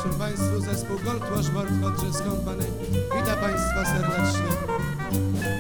wieczór Państwu. Zespół Gold Wash Board Hodges Company wita Państwa serdecznie.